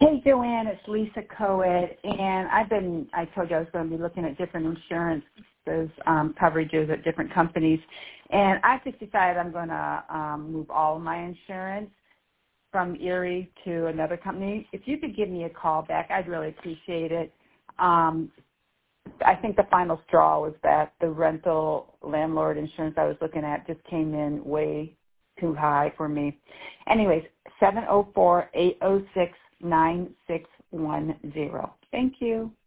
Hey, Joanne, it's Lisa Coed, and I told you I was going to be looking at different insurance coverages at different companies, and I just decided I'm going to move all of my insurance from Erie to another company. If you could give me a call back, I'd really appreciate it. I think the final straw was that the rental landlord insurance I was looking at just came in way too high for me. Anyways, 704-806-9610. Thank you.